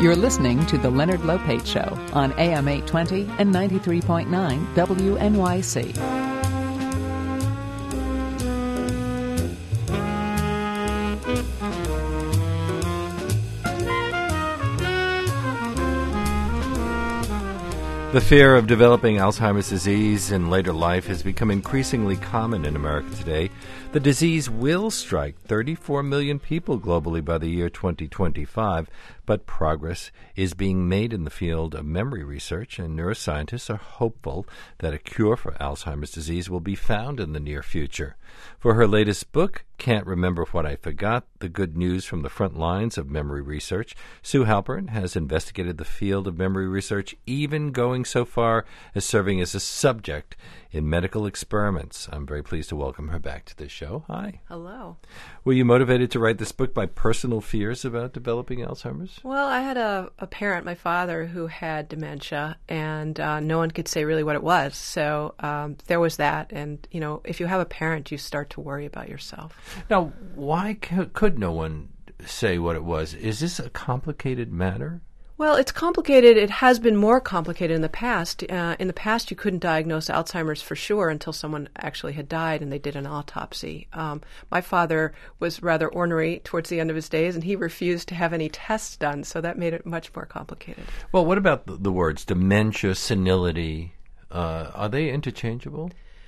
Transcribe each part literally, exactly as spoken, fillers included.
You're listening to The Leonard Lopate Show on A M eight twenty and ninety-three point nine W N Y C. The fear of developing Alzheimer's disease in later life has become increasingly common in America today. The disease will strike thirty-four million people globally by the year twenty twenty-five, but progress is being made in the field of memory research, and neuroscientists are hopeful that a cure for Alzheimer's disease will be found in the near future. For her latest book, Can't Remember What I Forgot, The Good News from the Front Lines of Memory Research, Sue Halpern has investigated the field of memory research, even going so far as serving as a subject in medical experiments. I'm very pleased to welcome her back to this show. Hi. Hello. Were you motivated to write this book by personal fears about developing Alzheimer's? Well, I had a, a parent, my father, who had dementia, and uh, no one could say really what it was. So um, there was that. And, you know, if you have a parent, you start to worry about yourself. Now, why c- could no one say what it was? Is this a complicated matter? Well, it's complicated. It has been more complicated in the past. Uh, in the past, you couldn't diagnose Alzheimer's for sure until someone actually had died and they did an autopsy. Um, my father was rather ornery towards the end of his days, and he refused to have any tests done, so that made it much more complicated. Well, what about the, the words dementia, senility? Uh, are they interchangeable?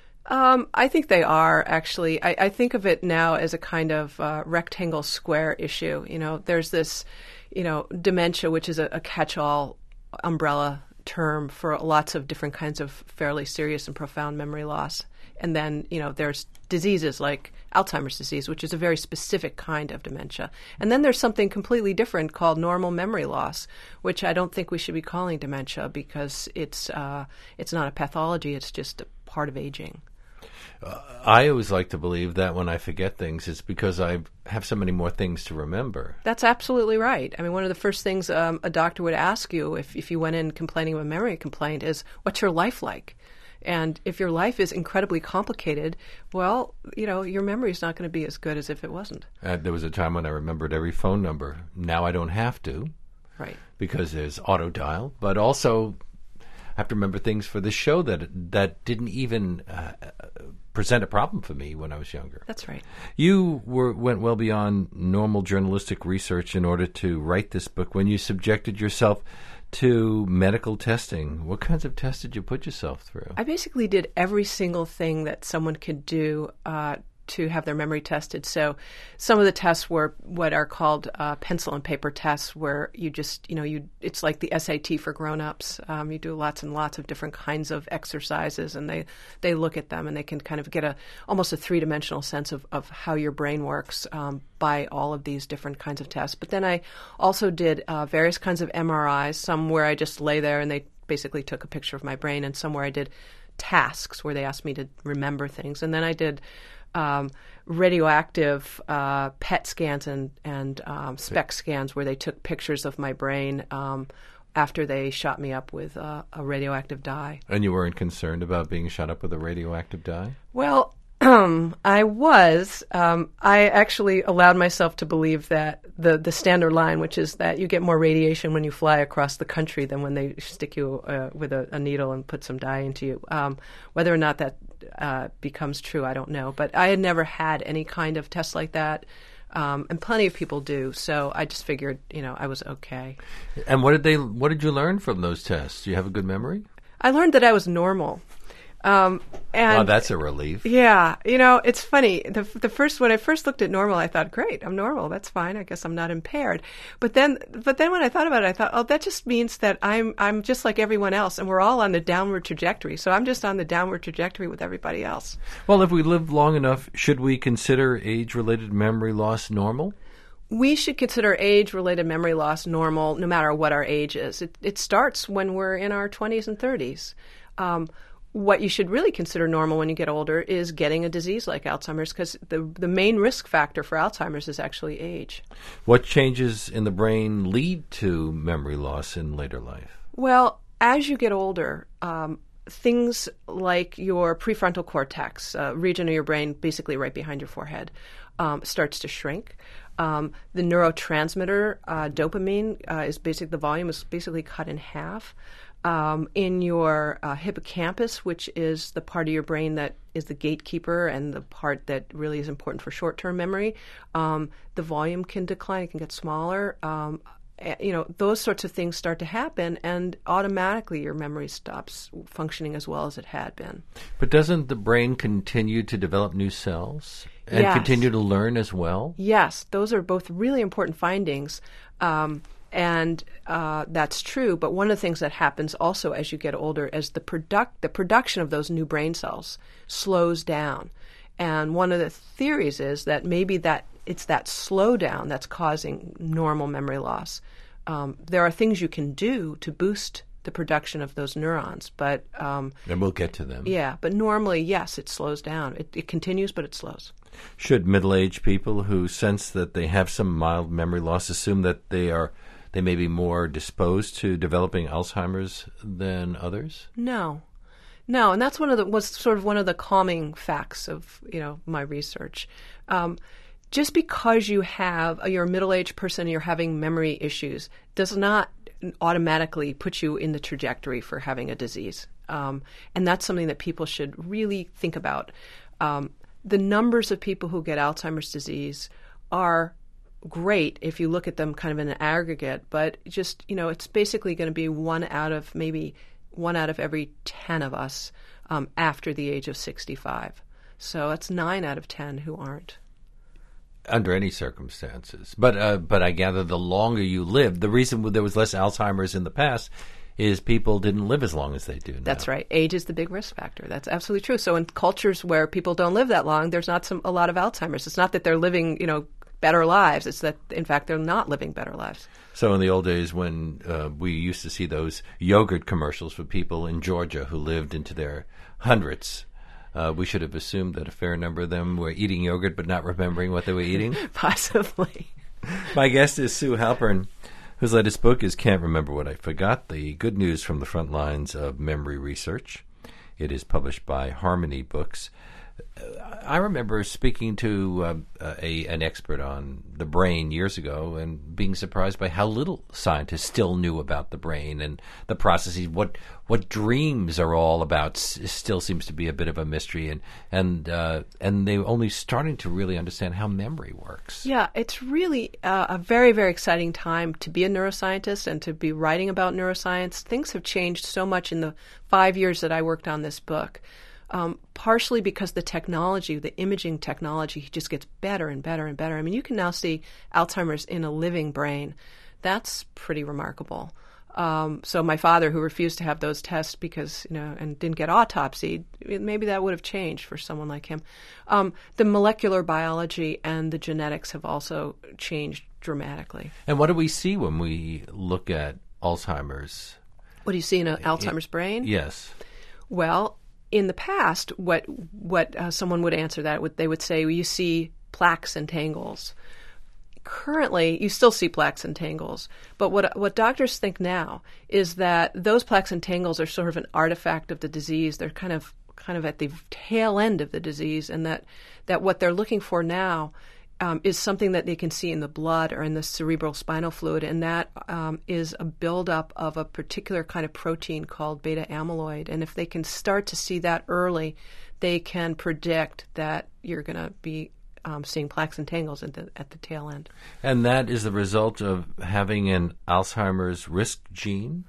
Um, I think they are, actually. I, I think of it now as a kind of uh, rectangle square issue. You know, there's this, you know, dementia, which is a, a catch-all umbrella term for lots of different kinds of fairly serious and profound memory loss. And then, you know, there's diseases like Alzheimer's disease, which is a very specific kind of dementia. And then there's something completely different called normal memory loss, which I don't think we should be calling dementia because it's uh, it's not a pathology, it's just a part of aging. Uh, I always like to believe that when I forget things, it's because I have so many more things to remember. That's absolutely right. I mean, one of the first things um, a doctor would ask you if, if you went in complaining of a memory complaint is, what's your life like? And if your life is incredibly complicated, well, you know, your memory is not going to be as good as if it wasn't. Uh, there was a time when I remembered every phone number. Now I don't have to. Right. Because there's auto dial, but also I have to remember things for the show that that didn't even uh, present a problem for me when I was younger. That's right. You were went well beyond normal journalistic research in order to write this book when you subjected yourself to medical testing. What kinds of tests did you put yourself through? I basically did every single thing that someone could do uh, to have their memory tested. So some of the tests were what are called uh, pencil and paper tests, where you just, you know, you it's like the S A T for grown-ups. Um, you do lots and lots of different kinds of exercises, and they, they look at them, and they can kind of get a almost a three-dimensional sense of, of how your brain works um, by all of these different kinds of tests. But then I also did uh, various kinds of M R Is, some where I just lay there and they basically took a picture of my brain, and some where I did tasks where they asked me to remember things. And then I did Um, radioactive uh, P E T scans and, and um, SPECT scans where they took pictures of my brain um, after they shot me up with uh, a radioactive dye. And you weren't concerned about being shot up with a radioactive dye? Well, um, I was. Um, I actually allowed myself to believe that the, the standard line, which is that you get more radiation when you fly across the country than when they stick you uh, with a, a needle and put some dye into you. Um, whether or not that uh, becomes true, I don't know. But I had never had any kind of test like that. Um, and plenty of people do, so I just figured, you know, I was okay. And what did they? What did you learn from those tests? Do you have a good memory? I learned that I was normal. Um, and well, that's a relief. Yeah, you know, it's funny. The the first when I first looked at normal, I thought, great, I'm normal. That's fine. I guess I'm not impaired. But then, but then when I thought about it, I thought, oh, that just means that I'm I'm just like everyone else, and we're all on the downward trajectory. So I'm just on the downward trajectory with everybody else. Well, if we live long enough, should we consider age-related memory loss normal? We should consider age-related memory loss normal, no matter what our age is. It it starts when we're in our twenties and thirties. Um, What you should really consider normal when you get older is getting a disease like Alzheimer's, because the the main risk factor for Alzheimer's is actually age. What changes in the brain lead to memory loss in later life? Well, as you get older, um, things like your prefrontal cortex, uh, region of your brain basically right behind your forehead, um, starts to shrink. Um, the neurotransmitter uh, dopamine uh, is basically the volume is basically cut in half. Um, in your uh, hippocampus, which is the part of your brain that is the gatekeeper and the part that really is important for short-term memory, um, the volume can decline. It can get smaller. Um, you know, those sorts of things start to happen, and automatically your memory stops functioning as well as it had been. But doesn't the brain continue to develop new cells and Yes. continue to learn as well? Yes, those are both really important findings. Um, And uh, that's true, but one of the things that happens also as you get older is the product the production of those new brain cells slows down. And one of the theories is that maybe that it's that slowdown that's causing normal memory loss. Um, there are things you can do to boost the production of those neurons, but um, And we'll get to them. yeah, but normally, yes, it slows down. It, it continues, but it slows. Should middle-aged people who sense that they have some mild memory loss assume that they are they may be more disposed to developing Alzheimer's than others? No, no, and that's one of the was sort of one of the calming facts of you know my research. Um, just because you have you're a middle-aged person and you're having memory issues does not automatically put you in the trajectory for having a disease, um, and that's something that people should really think about. Um, the numbers of people who get Alzheimer's disease are great if you look at them kind of in an aggregate, but just, you know, it's basically going to be one out of maybe one out of every ten of us um, after the age of sixty-five. So that's nine out of ten who aren't. Under any circumstances. But uh, but I gather the longer you live, the reason there was less Alzheimer's in the past is people didn't live as long as they do now. That's right. Age is the big risk factor. That's absolutely true. So in cultures where people don't live that long, there's not some a lot of Alzheimer's. It's not that they're living, you know, better lives. It's that, in fact, they're not living better lives. So in the old days when uh, we used to see those yogurt commercials for people in Georgia who lived into their hundreds, uh, we should have assumed that a fair number of them were eating yogurt but not remembering what they were eating? Possibly. My guest is Sue Halpern, whose latest book is Can't Remember What I Forgot, the good news from the front lines of memory research. It is published by Harmony Books. I remember speaking to uh, a an expert on the brain years ago and being surprised by how little scientists still knew about the brain and the processes. What what dreams are all about s- still seems to be a bit of a mystery, and and uh, and they're only starting to really understand how memory works. Yeah, it's really uh, a very, very exciting time to be a neuroscientist and to be writing about neuroscience. Things have changed so much in the five years that I worked on this book. Um, partially because the technology, the imaging technology, just gets better and better and better. I mean, you can now see Alzheimer's in a living brain. That's pretty remarkable. Um, so my father, who refused to have those tests because, you know, and didn't get autopsied, maybe that would have changed for someone like him. Um, the molecular biology and the genetics have also changed dramatically. And what do we see when we look at Alzheimer's? What do you see in an Alzheimer's brain? Yes. Well, in the past, what what uh, someone would answer that, would, they would say, well, you see plaques and tangles. Currently, you still see plaques and tangles, but what what doctors think now is that those plaques and tangles are sort of an artifact of the disease. They're kind of kind of at the tail end of the disease, and that, that what they're looking for now Um, is something that they can see in the blood or in the cerebral spinal fluid, and that um, is a buildup of a particular kind of protein called beta amyloid. And if they can start to see that early, they can predict that you're going to be um, seeing plaques and tangles at the, at the tail end. And that is the result of having an Alzheimer's risk gene?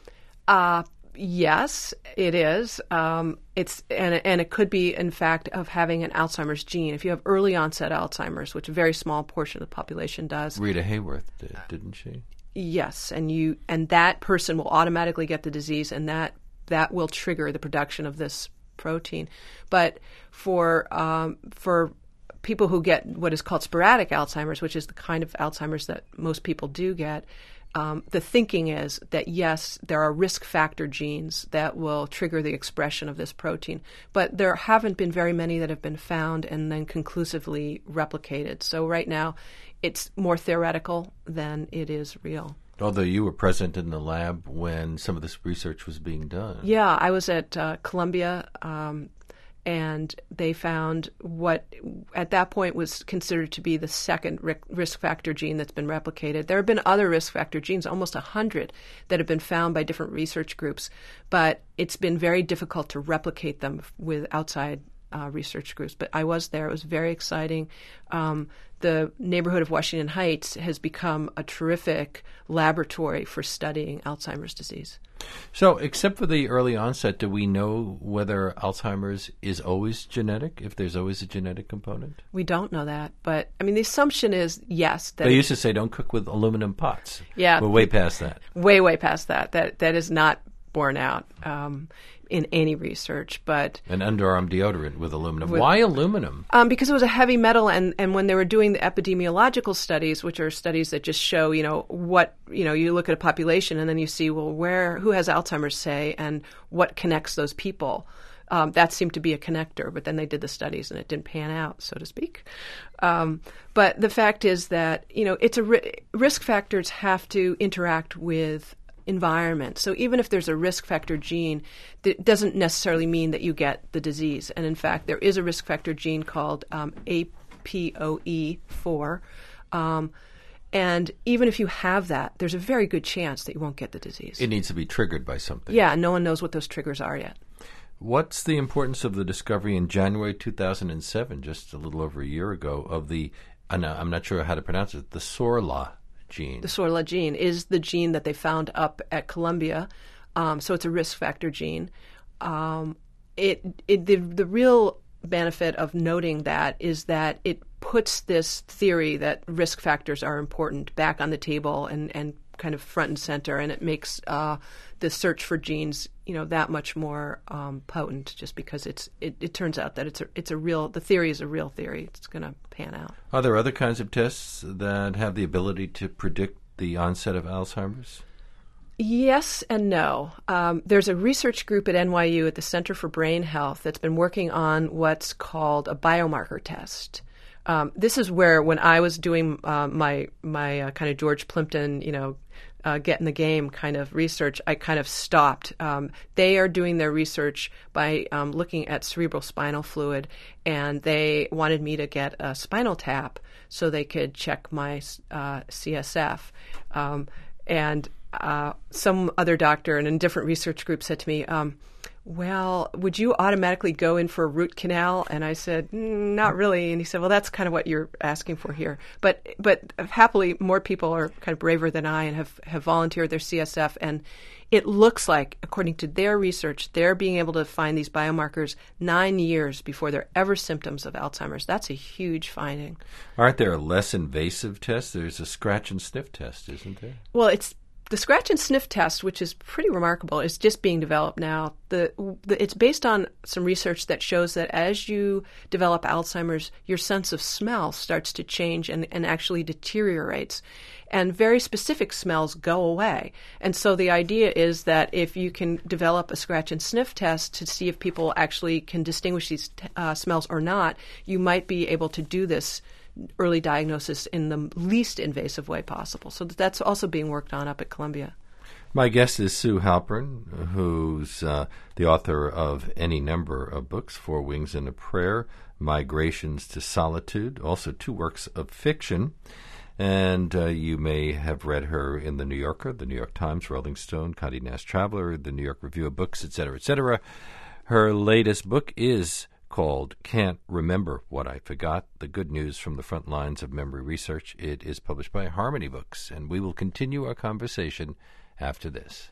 Uh Yes, it is. Um, it's and and it could be, in fact, of having an Alzheimer's gene. If you have early onset Alzheimer's, which a very small portion of the population does. Rita Hayworth did, didn't she? Yes, and you and that person will automatically get the disease, and that that will trigger the production of this protein. But for um, for people who get what is called sporadic Alzheimer's, which is the kind of Alzheimer's that most people do get. Um, the thinking is that, yes, there are risk factor genes that will trigger the expression of this protein, but there haven't been very many that have been found and then conclusively replicated. So right now, it's more theoretical than it is real. Although you were present in the lab when some of this research was being done. Yeah, I was at uh, Columbia, um, and they found what at that point was considered to be the second risk factor gene that's been replicated. There have been other risk factor genes, almost one hundred, that have been found by different research groups, but it's been very difficult to replicate them with outside uh, research groups. But I was there. It was very exciting. Um, the neighborhood of Washington Heights has become a terrific laboratory for studying Alzheimer's disease. So, except for the early onset, do we know whether Alzheimer's is always genetic, if there's always a genetic component? We don't know that, but, I mean, the assumption is, yes. That they used to say don't cook with aluminum pots. Yeah. We're way past that. Way, way past that. That That is not borne out um, in any research, but... An underarm deodorant with aluminum. With, Why aluminum? Um, because it was a heavy metal, and, and when they were doing the epidemiological studies, which are studies that just show, you know, what, you know, you look at a population and then you see, well, where, who has Alzheimer's, say, and what connects those people. Um, that seemed to be a connector, but then they did the studies and it didn't pan out, so to speak. Um, but the fact is that, you know, it's a ri- risk factors have to interact with environment. So even if there's a risk factor gene, that doesn't necessarily mean that you get the disease. And in fact, there is a risk factor gene called um, A P O E four. Um, and even if you have that, there's a very good chance that you won't get the disease. It needs to be triggered by something. Yeah, and no one knows what those triggers are yet. What's the importance of the discovery in January two thousand seven, just a little over a year ago, of the, I'm not sure how to pronounce it, the SORLA gene? The SORLA gene is the gene that they found up at Columbia. Um, so it's a risk factor gene. Um, it, it the, the real benefit of noting that is that it puts this theory that risk factors are important back on the table and, and kind of front and center, and it makes uh, the search for genes, you know, that much more um, potent. Just because it's it, it turns out that it's a, it's a real the theory is a real theory. It's going to pan out. Are there other kinds of tests that have the ability to predict the onset of Alzheimer's? Yes and no. Um, there's a research group at N Y U at the Center for Brain Health that's been working on what's called a biomarker test. Um, this is where, when I was doing uh, my my uh, kind of George Plimpton, you know, uh, get in the game kind of research, I kind of stopped. Um, they are doing their research by um, looking at cerebral spinal fluid, and they wanted me to get a spinal tap so they could check my uh, C S F. Um, and uh, some other doctor in a different research group said to me, um, well, would you automatically go in for a root canal? And I said, mm, not really. And he said, well, that's kind of what you're asking for here. But but happily, more people are kind of braver than I and have, have volunteered their C S F. And it looks like, according to their research, they're being able to find these biomarkers nine years before there are ever symptoms of Alzheimer's. That's a huge finding. Aren't there less invasive tests? There's a scratch and sniff test, isn't there? Well, it's the scratch and sniff test, which is pretty remarkable, is just being developed now. The, the it's based on some research that shows that as you develop Alzheimer's, your sense of smell starts to change and, and actually deteriorates. And very specific smells go away. And so the idea is that if you can develop a scratch and sniff test to see if people actually can distinguish these uh, smells or not, you might be able to do this early diagnosis in the least invasive way possible. So that's also being worked on up at Columbia. My guest is Sue Halpern, who's uh, the author of any number of books, Four Wings and a Prayer, Migrations to Solitude, also two works of fiction. And uh, you may have read her in The New Yorker, The New York Times, Rolling Stone, Condé Nast Traveler, The New York Review of Books, et cetera, et cetera. Her latest book is called Can't Remember What I Forgot, The Good News from the Front Lines of Memory Research. It is published by Harmony Books, and we will continue our conversation after this.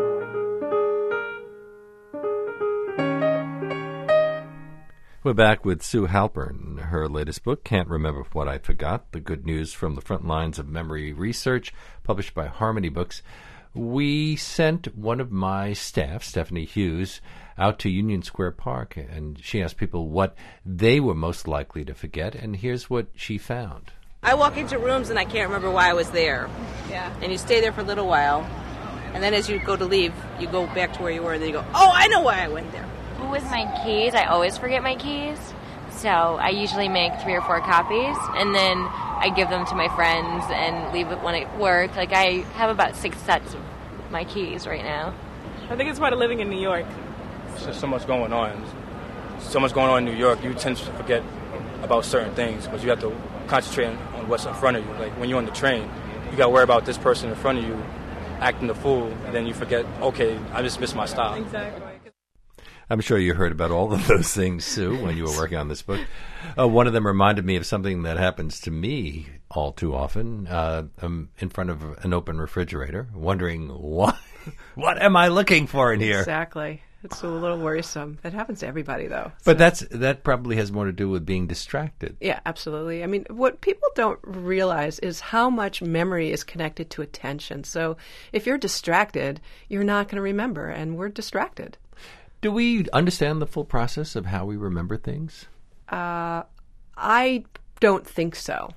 We're back with Sue Halpern. Her latest book, Can't Remember What I Forgot, The Good News from the Front Lines of Memory Research, published by Harmony Books. We sent one of my staff, Stephanie Hughes, out to Union Square Park, and she asked people what they were most likely to forget, and here's what she found. I walk into rooms and I can't remember why I was there. Yeah. And you stay there for a little while, and then as you go to leave, you go back to where you were, and then you go, oh, I know why I went there. With my keys, I always forget my keys, so I usually make three or four copies, and then I give them to my friends and leave it when I work. Like, I have about six sets of my keys right now. I think it's part of living in New York. There's just so much going on. so much going on in New York, you tend to forget about certain things because you have to concentrate on, on what's in front of you. Like when you're on the train, you got to worry about this person in front of you acting the fool, and then you forget, okay, I just missed my stop. Exactly. I'm sure you heard about all of those things, Sue, when you were working on this book. Uh, one of them reminded me of something that happens to me all too often. Uh, I'm in front of an open refrigerator, wondering, what, what am I looking for in here? Exactly. It's a little worrisome. It happens to everybody, though. But So- that's that probably has more to do with being distracted. Yeah, absolutely. I mean, what people don't realize is how much memory is connected to attention. So if you're distracted, you're not going to remember, and we're distracted. Do we understand the full process of how we remember things? Uh, I don't think so.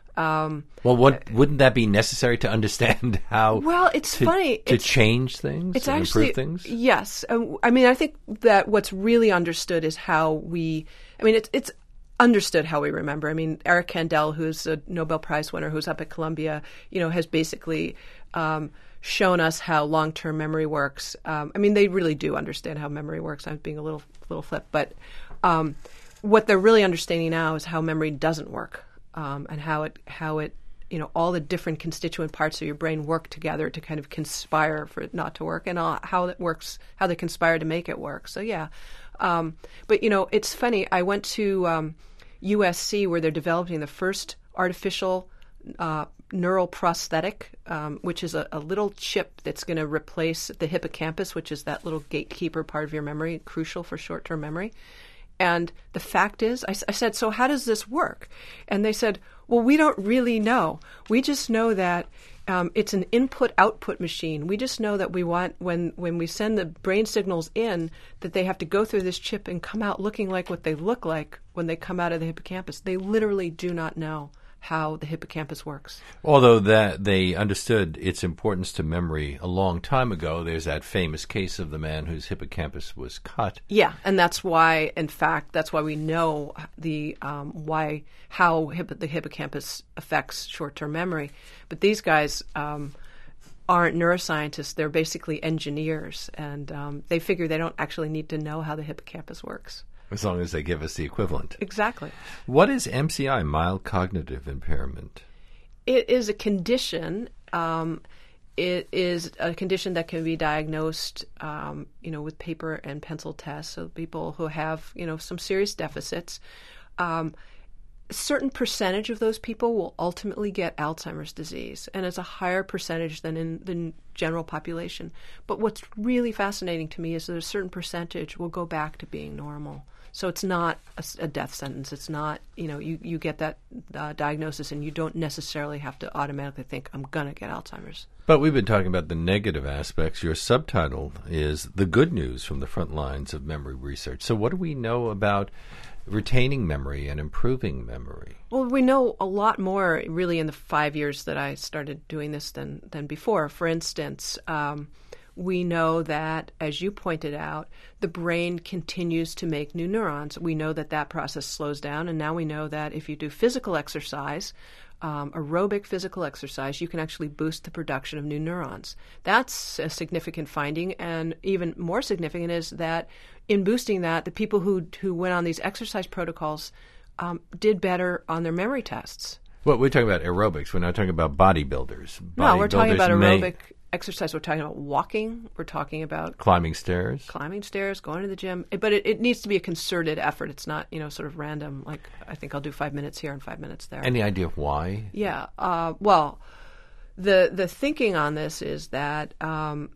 Um, Well, what wouldn't that be necessary to understand how? Well, it's to, funny. to It's- change things. It's and actually improve things. yes. Um, I mean, I think that what's really understood is how we. I mean, it's it's understood how we remember. I mean, Eric Kandel, who's a Nobel Prize winner, who's up at Columbia, you know, has basically um, shown us how long-term memory works. Um, I mean, they really do understand how memory works. I'm being a little little flip, but um, what they're really understanding now is how memory doesn't work, um, and how it how it. You know, all the different constituent parts of your brain work together to kind of conspire for it not to work, and uh, how it works, how they conspire to make it work. So yeah, um, but you know, it's funny. I went to um, U S C where they're developing the first artificial uh, neural prosthetic, um, which is a, a little chip that's going to replace the hippocampus, which is that little gatekeeper part of your memory, crucial for short-term memory. And the fact is, I, I said, so how does this work? And they said, well, we don't really know. We just know that um, it's an input-output machine. We just know that we want, when, when we send the brain signals in, that they have to go through this chip and come out looking like what they look like when they come out of the hippocampus. They literally do not know how the hippocampus works. Although that they understood its importance to memory a long time ago, there's that famous case of the man whose hippocampus was cut. Yeah, and that's why, in fact, that's why we know the um, why how hippo- the hippocampus affects short-term memory. But these guys um, aren't neuroscientists; they're basically engineers, and um, they figure they don't actually need to know how the hippocampus works. As long as they give us the equivalent. Exactly. What is M C I, mild cognitive impairment? It is a condition. Um, it is a condition that can be diagnosed, um, you know, with paper and pencil tests. So people who have, you know, some serious deficits. Um, a certain percentage of those people will ultimately get Alzheimer's disease, and it's a higher percentage than in the general population. But what's really fascinating to me is that a certain percentage will go back to being normal. So it's not a, a death sentence. It's not, you know, you, you get that uh, diagnosis and you don't necessarily have to automatically think, I'm going to get Alzheimer's. But we've been talking about the negative aspects. Your subtitle is The Good News from the Front Lines of Memory Research. So what do we know about retaining memory and improving memory? Well, we know a lot more really in the five years that I started doing this than, than before. For instance, um, we know that, as you pointed out, the brain continues to make new neurons. We know that that process slows down, and now we know that if you do physical exercise, um, aerobic physical exercise, you can actually boost the production of new neurons. That's a significant finding, and even more significant is that in boosting that, the people who who went on these exercise protocols um, did better on their memory tests. Well, we're talking about aerobics. We're not talking about bodybuilders. No, we're talking Bodybuilders about may- aerobic exercise. We're talking about walking. We're talking about climbing stairs. climbing stairs, going to the gym. But it, it needs to be a concerted effort. It's not, you know, sort of random, like I think I'll do five minutes here and five minutes there. Any idea why? Yeah. Uh, well, the the thinking on this is that um,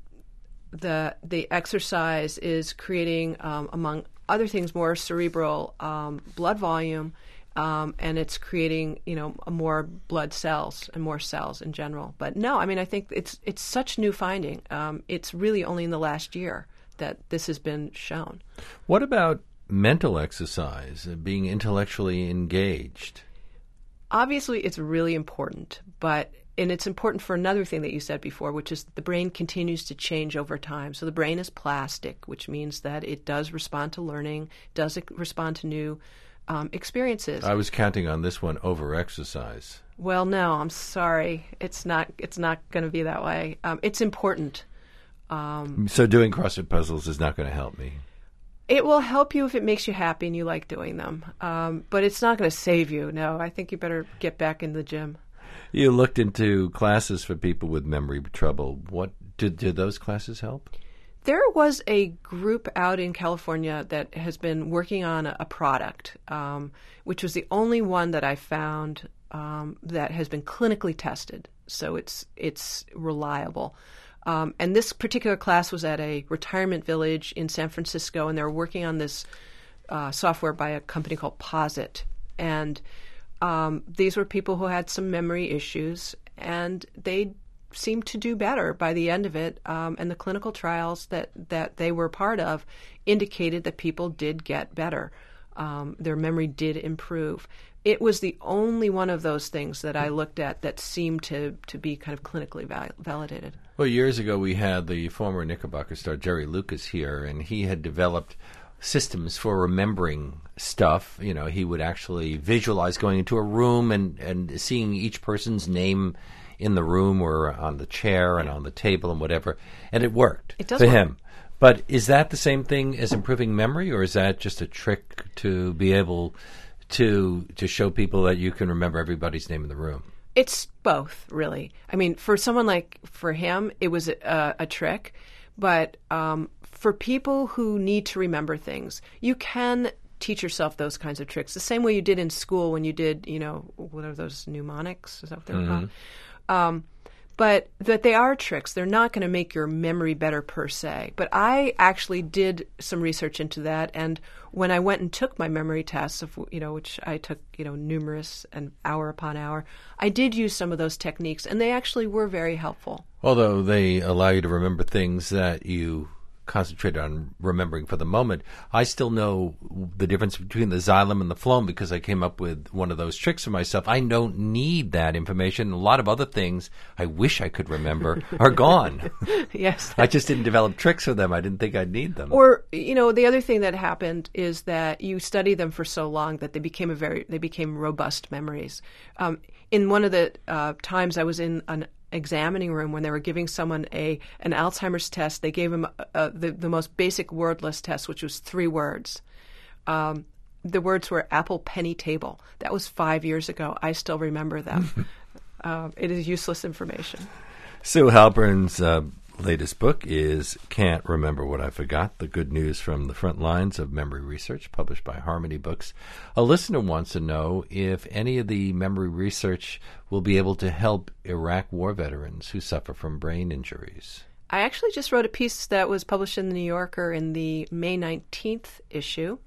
the the exercise is creating, um, among other things, more cerebral um, blood volume, um, and it's creating, you know, more blood cells and more cells in general. But no, I mean, I think it's it's such new finding. Um, it's really only in the last year that this has been shown. What about mental exercise, uh, being intellectually engaged? Obviously, it's really important, but and it's important for another thing that you said before, which is that the brain continues to change over time. So the brain is plastic, which means that it does respond to learning, does respond to new um, experiences. I was counting on this one over exercise. Well, no, I'm sorry. It's not. It's not going to be that way. Um, it's important. Um, So doing CrossFit puzzles is not going to help me. It will help you if it makes you happy and you like doing them. Um, but it's not going to save you. No, I think you better get back in the gym. You looked into classes for people with memory trouble. What did, did those classes help? There was a group out in California that has been working on a, a product, um, which was the only one that I found um, that has been clinically tested. So it's it's reliable. Um, and this particular class was at a retirement village in San Francisco, and they were working on this uh, software by a company called Posit. And um, these were people who had some memory issues, and they seemed to do better by the end of it. Um, and the clinical trials that, that they were part of indicated that people did get better. Um, their memory did improve. It was the only one of those things that I looked at that seemed to, to be kind of clinically val- validated. Well, years ago we had the former Knickerbocker star Jerry Lucas here, and he had developed systems for remembering stuff. You know, he would actually visualize going into a room and, and seeing each person's name in the room or on the chair and on the table and whatever, and it worked it does for work. him. But is that the same thing as improving memory, or is that just a trick to be able to to show people that you can remember everybody's name in the room? It's both, really. I mean, for someone like, for him, it was a, a trick. But um, for people who need to remember things, you can teach yourself those kinds of tricks. The same way you did in school when you did, you know, what are those mnemonics? Is that what they're Mm-hmm. called? Um, but that they are tricks. They're not going to make your memory better per se. But I actually did some research into that, and when I went and took my memory tests, of, you know, which I took, you know, numerous and hour upon hour, I did use some of those techniques, and they actually were very helpful. Although they allow you to remember things that you concentrate on remembering for the moment, I still know the difference between the xylem and the phloem because I came up with one of those tricks for myself. I don't need that information. A lot of other things I wish I could remember are gone. Yes. I just didn't develop tricks for them. I didn't think I'd need them. Or, you know, the other thing that happened is that you study them for so long that they became a very they became robust memories. Um, in one of the uh, times I was in an examining room when they were giving someone a an Alzheimer's test, they gave him uh, the, the most basic wordless test, which was three words. Um, the words were apple penny table. That was five years ago. I still remember them. uh, it is useless information. Sue Halpern's uh, latest book is Can't Remember What I Forgot, the good news from the front lines of memory research, published by Harmony Books. A listener wants to know if any of the memory research will be able to help Iraq war veterans who suffer from brain injuries. I actually just wrote a piece that was published in the New Yorker in the May nineteenth issue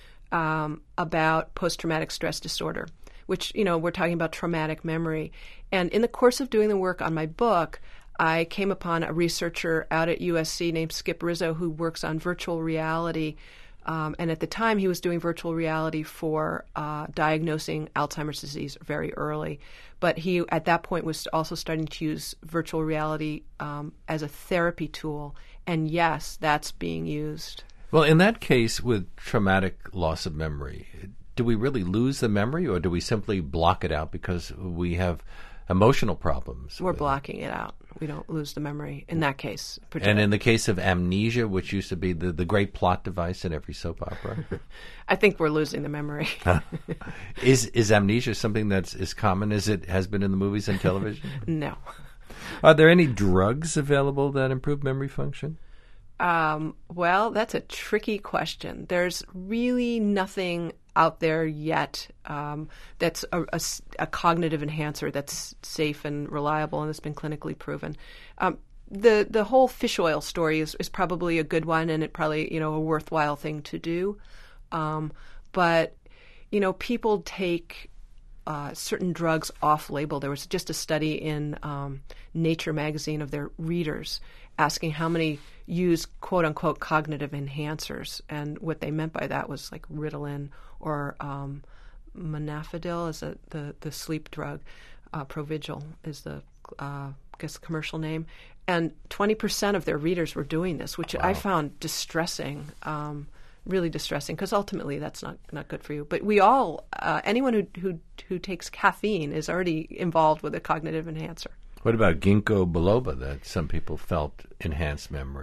um, about post-traumatic stress disorder, which, you know, we're talking about traumatic memory. And in the course of doing the work on my book, I came upon a researcher out at U S C named Skip Rizzo who works on virtual reality. Um, and at the time, he was doing virtual reality for uh, diagnosing Alzheimer's disease very early. But he, at that point, was also starting to use virtual reality um, as a therapy tool. And yes, that's being used. Well, in that case, with traumatic loss of memory, do we really lose the memory, or do we simply block it out because we have emotional problems? We're blocking it out. We don't lose the memory in that case. And in the case of amnesia, which used to be the, the great plot device in every soap opera? I think we're losing the memory. is is amnesia something that's as common as it has been in the movies and television? No. Are there any drugs available that improve memory function? Um, well, that's a tricky question. There's really nothing out there yet um, that's a, a, a cognitive enhancer that's safe and reliable and that's been clinically proven. Um, the the whole fish oil story is, is probably a good one, and it probably, you know, a worthwhile thing to do. Um, but you know, people take uh, certain drugs off-label. There was just a study in um, Nature magazine of their readers asking how many use quote-unquote cognitive enhancers, and what they meant by that was like Ritalin or um, Monafidil is a, the, the sleep drug. Uh, Provigil is the, uh, I guess, commercial name. And twenty percent of their readers were doing this, which Wow. I found distressing, um, really distressing, because ultimately that's not, not good for you. But we all, uh, anyone who, who who takes caffeine is already involved with a cognitive enhancer. What about ginkgo biloba that some people felt enhanced memory?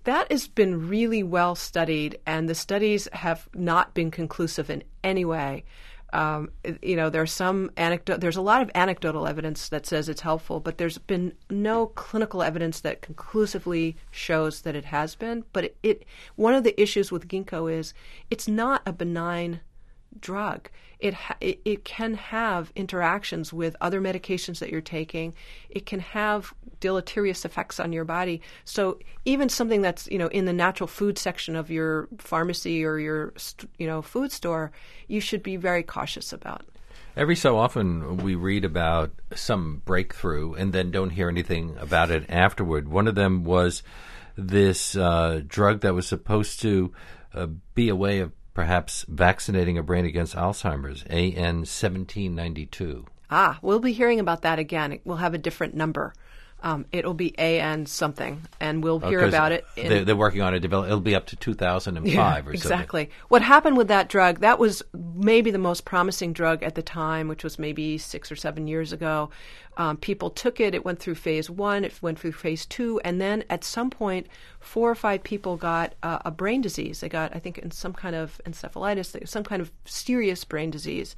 That has been really well studied, and the studies have not been conclusive in any way. Um, you know, there's some anecdote. There's a lot of anecdotal evidence that says it's helpful, but there's been no clinical evidence that conclusively shows that it has been. But it, it one of the issues with ginkgo is it's not a benign drug. It, ha- it it can have interactions with other medications that you're taking. It can have deleterious effects on your body. So even something that's, you know, in the natural food section of your pharmacy or your, you know, food store, you should be very cautious about. Every so often we read about some breakthrough and then don't hear anything about it afterward. One of them was this uh, drug that was supposed to uh, be a way of perhaps vaccinating a brain against Alzheimer's, A N seventeen ninety-two. Ah, we'll be hearing about that again. It will have a different number. Um, it'll be A N something, and we'll hear oh, about it. In, they're, they're working on it. Develop, it'll be up to two thousand five yeah, or so. Exactly. What happened with that drug, that was maybe the most promising drug at the time, which was maybe six or seven years ago. Um, people took it. It went through phase one. It went through phase two. And then at some point, four or five people got uh, a brain disease. They got, I think, in some kind of encephalitis, some kind of serious brain disease.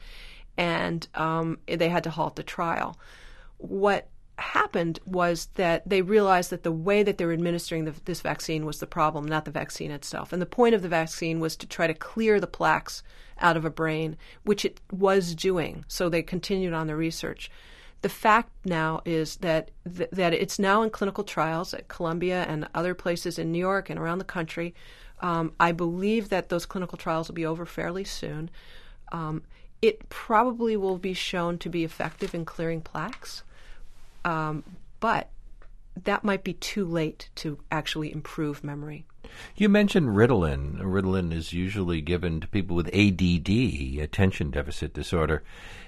And um, they had to halt the trial. What happened was that they realized that the way that they were administering the, this vaccine was the problem, not the vaccine itself. And the point of the vaccine was to try to clear the plaques out of a brain, which it was doing. So they continued on the research. The fact now is that th- that it's now in clinical trials at Columbia and other places in New York and around the country. Um, I believe that those clinical trials will be over fairly soon. Um, it probably will be shown to be effective in clearing plaques. Um, but that might be too late to actually improve memory. You mentioned Ritalin. Ritalin is usually given to people with A D D, attention deficit disorder.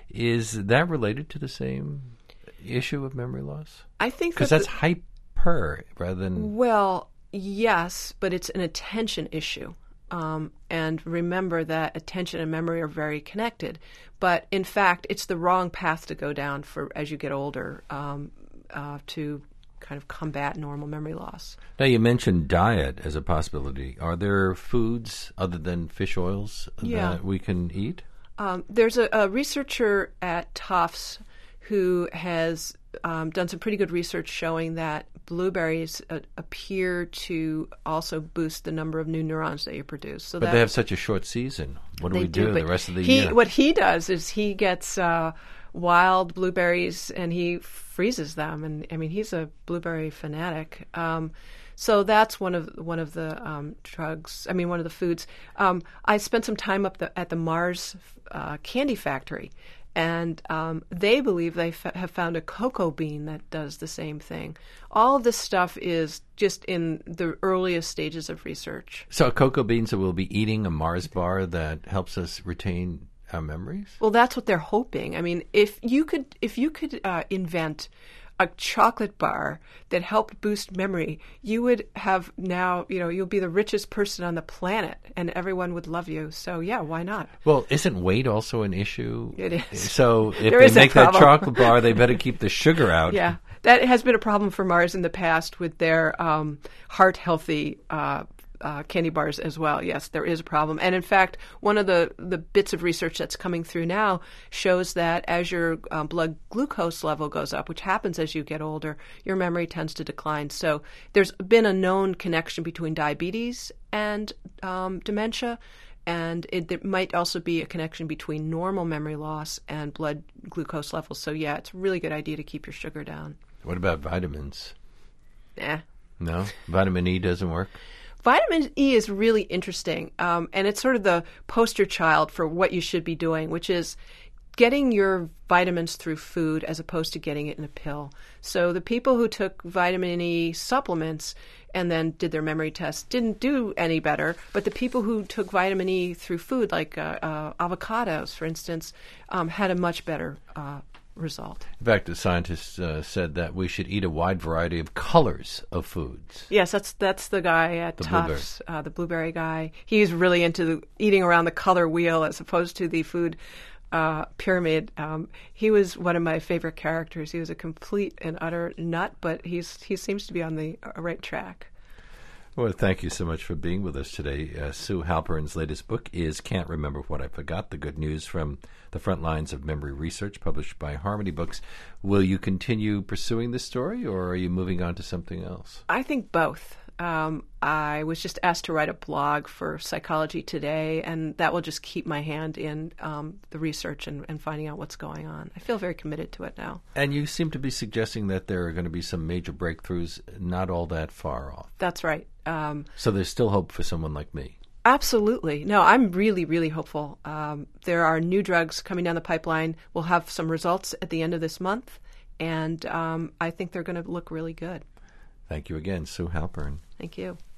Is that related to the same issue of memory loss? I think because that that's the, hyper rather than... Well, yes, but it's an attention issue. Um, and remember that attention and memory are very connected. But in fact, it's the wrong path to go down for as you get older um, uh, to kind of combat normal memory loss. Now, you mentioned diet as a possibility. Are there foods other than fish oils yeah. that we can eat? Um, there's a, a researcher at Tufts who has um, done some pretty good research showing that blueberries uh, appear to also boost the number of new neurons that you produce. So but that, they have such a short season. What do we do, do the rest of the he, year? What he does is he gets uh, wild blueberries and he freezes them. And I mean, he's a blueberry fanatic. Um, so that's one of one of the um, drugs. I mean, one of the foods. Um, I spent some time up the, at the Mars uh, candy factory. And um, they believe they f- have found a cocoa bean that does the same thing. All of this stuff is just in the earliest stages of research. So cocoa beans that we'll be eating, a Mars bar that helps us retain our memories? Well, that's what they're hoping. I mean, if you could, if you could uh, invent a chocolate bar that helped boost memory, you would have now, you know, you'll be the richest person on the planet and everyone would love you. So, yeah, why not? Well, isn't weight also an issue? It is. So if There they is a make that problem. chocolate bar, they better keep the sugar out. Yeah, that has been a problem for Mars in the past with their um, heart-healthy uh Uh, candy bars as well. Yes, there is a problem. And in fact, one of the, the bits of research that's coming through now shows that as your um, blood glucose level goes up, which happens as you get older, your memory tends to decline. So there's been a known connection between diabetes and um, dementia, and it, there might also be a connection between normal memory loss and blood glucose levels. So yeah, it's a really good idea to keep your sugar down. What about vitamins? Eh. No? Vitamin E doesn't work? Vitamin E is really interesting, um, and it's sort of the poster child for what you should be doing, which is getting your vitamins through food as opposed to getting it in a pill. So the people who took vitamin E supplements and then did their memory test didn't do any better, but the people who took vitamin E through food, like uh, uh, avocados, for instance, um, had a much better uh result. In fact, the scientists uh, said that we should eat a wide variety of colors of foods. Yes, that's that's the guy at the Tufts, uh, the blueberry guy. He's really into the, eating around the color wheel as opposed to the food uh, pyramid. Um, he was one of my favorite characters. He was a complete and utter nut, but he's he seems to be on the right track. Well, thank you so much for being with us today. Uh, Sue Halpern's latest book is Can't Remember What I Forgot, the good news from the front lines of memory research, published by Harmony Books. Will you continue pursuing this story, or are you moving on to something else? I think both. Um, I was just asked to write a blog for Psychology Today, and that will just keep my hand in um, the research and, and finding out what's going on. I feel very committed to it now. And you seem to be suggesting that there are going to be some major breakthroughs not all that far off. That's right. Um, so there's still hope for someone like me. Absolutely. No, I'm really, really hopeful. Um, there are new drugs coming down the pipeline. We'll have some results at the end of this month, and um, I think they're going to look really good. Thank you again, Sue Halpern. Thank you.